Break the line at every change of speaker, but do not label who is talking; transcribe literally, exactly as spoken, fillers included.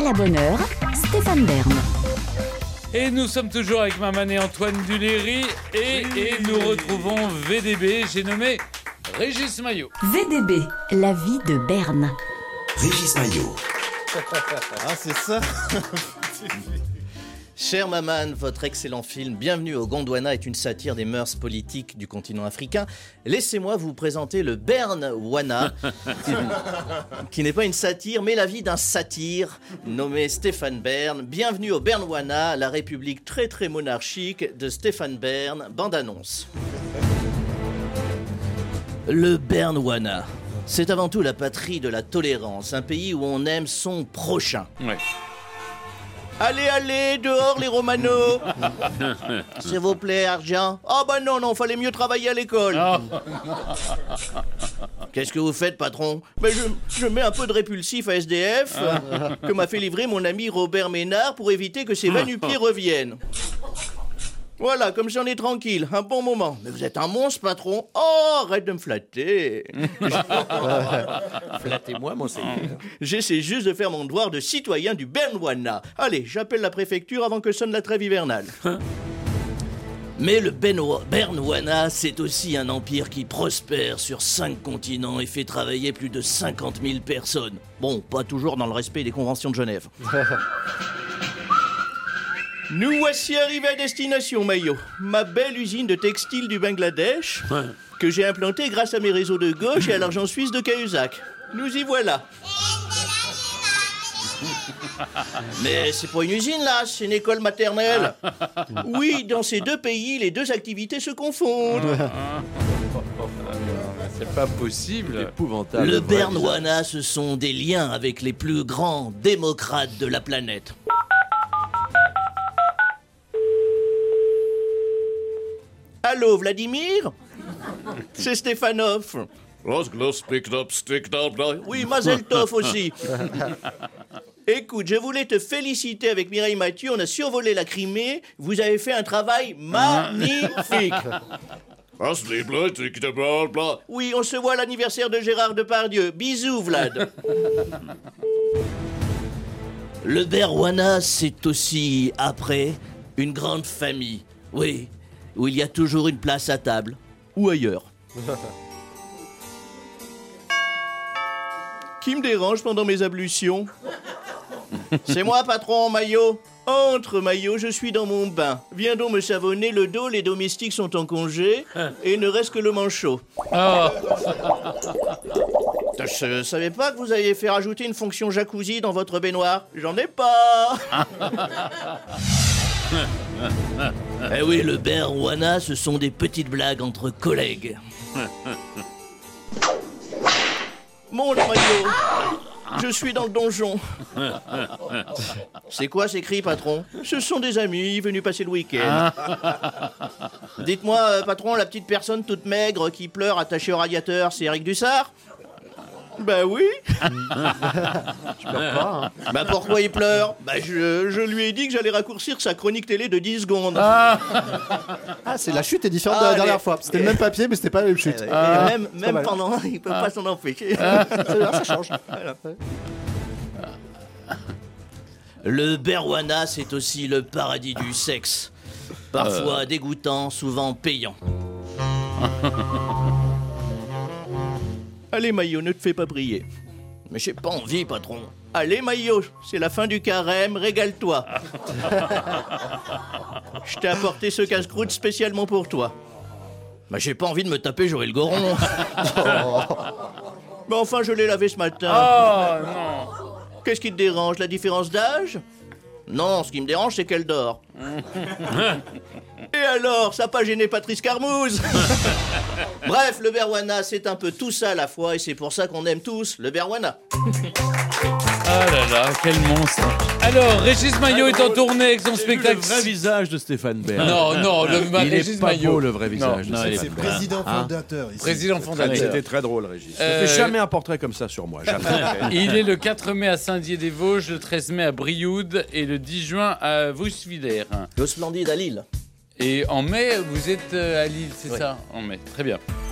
la bonne heure, Stéphane Bern.
Et nous sommes toujours avec Maman et Antoine Duléry et, et nous retrouvons V D B, j'ai nommé Régis Maillot.
V D B, la vie de Bern.
Régis Maillot.
Ah, c'est ça. Cher Maman, votre excellent film Bienvenue au Gondwana est une satire des mœurs politiques du continent africain. Laissez-moi vous présenter le Bernwana, qui n'est pas une satire, mais la vie d'un satyre nommé Stéphane Bern. Bienvenue au Bernwana, la république très très monarchique de Stéphane Bern. Bande-annonce. Le Bernwana, c'est avant tout la patrie de la tolérance, un pays où on aime son prochain.
Ouais.
Allez, allez, dehors les Romanos. S'il vous plaît, argent. Oh bah non, non, fallait mieux travailler à l'école.
Oh.
Qu'est-ce que vous faites, patron? Ben je, je mets un peu de répulsif à S D F euh, que m'a fait livrer mon ami Robert Ménard pour éviter que ses va-nu-pieds reviennent. Voilà, comme j'en ai tranquille, un bon moment. Mais vous êtes un monstre, patron. Oh, arrête de me flatter.
Flattez-moi, monseigneur.
J'essaie juste de faire mon devoir de citoyen du Bernwana. Allez, j'appelle la préfecture avant que sonne la trêve hivernale. Mais le Benwa- Bernwana, c'est aussi un empire qui prospère sur cinq continents et fait travailler plus de cinquante mille personnes. Bon, pas toujours dans le respect des conventions de Genève. Nous voici arrivés à destination, Maillot. Ma belle usine de textile du Bangladesh, ouais, que j'ai implantée grâce à mes réseaux de gauche et à l'argent suisse de Cahuzac. Nous y voilà. Mais c'est pas une usine, là, c'est une école maternelle. Oui, dans ces deux pays, les deux activités se confondent.
C'est pas possible.
Épouvantable.
Le Bernwana, ce sont des liens avec les plus grands démocrates de la planète. Allô, Vladimir? C'est Stefanov. Oui, Mazel Tov aussi. Écoute, je voulais te féliciter avec Mireille Mathieu. On a survolé la Crimée. Vous avez fait un travail magnifique. Oui, on se voit à l'anniversaire de Gérard Depardieu. Bisous, Vlad. Le Bernwana, c'est aussi, après, une grande famille. Oui, où il y a toujours une place à table. Ou ailleurs. Qui me dérange pendant mes ablutions? C'est moi, patron, Maillot. Entre, Maillot, je suis dans mon bain. Viens donc me savonner le dos, les domestiques sont en congé, et il ne reste que le manchot.
Oh.
Je savais pas que vous aviez fait rajouter une fonction jacuzzi dans votre baignoire. J'en ai pas. Eh oui, le Bernwana, ce sont des petites blagues entre collègues. Mon Maillot, je suis dans le donjon. C'est quoi ces cris, patron? Ce sont des amis venus passer le week-end. Dites-moi, euh, patron, la petite personne toute maigre qui pleure attachée au radiateur, c'est Eric Dussard? Bah oui.
Je pleure pas, hein.
Bah pourquoi il pleure? Bah je, je lui ai dit que j'allais raccourcir sa chronique télé de dix secondes.
Ah, c'est la chute est différente
Ah,
de la dernière
les-
fois. C'était le même papier, mais c'était pas la même chute.
Et
Ah,
même
c'est
même
pas mal.
pendant, il peut pas s'en empêcher.
C'est bien, ça change.
Voilà. Le Bernwana, c'est aussi le paradis du sexe. Parfois dégoûtant, souvent payant. Allez, Maillot, ne te fais pas briller. Mais j'ai pas envie, patron. Allez, Maillot, c'est la fin du carême, régale-toi. Je t'ai apporté ce casse-croûte spécialement pour toi. Mais j'ai pas envie de me taper Joël Goron. Mais enfin, je l'ai lavé ce matin.
Oh non.
Qu'est-ce qui te dérange, la différence d'âge? Non, ce qui me dérange, c'est qu'elle dort. Et alors, ça n'a pas gêné Patrice Carmouze? Bref, le Bernwana, c'est un peu tout ça à la fois, et c'est pour ça qu'on aime tous le Bernwana.
Ah là là, quel monstre. Alors, Régis Maillot est en tournée avec son
Le
spectacle.
vrai visage de Stéphane Bern.
Non, non, le
Il
Régis
est pas
Maillot.
beau, le vrai visage de
non, il est
Stéphane
pas-
Bern.
Président
Hein
fondateur. ici.
Président
Ah,
fondateur.
C'était très drôle, Régis.
Euh,
Je fais jamais un portrait comme ça sur moi, jamais.
Il est le quatre mai à Saint-Dié-des-Vosges, le treize mai à Brioude et le dix juin à Vosvillers.
Le Splendide à Lille.
Et en mai, vous êtes euh, à Lille, c'est
Oui.
ça? En mai, très bien.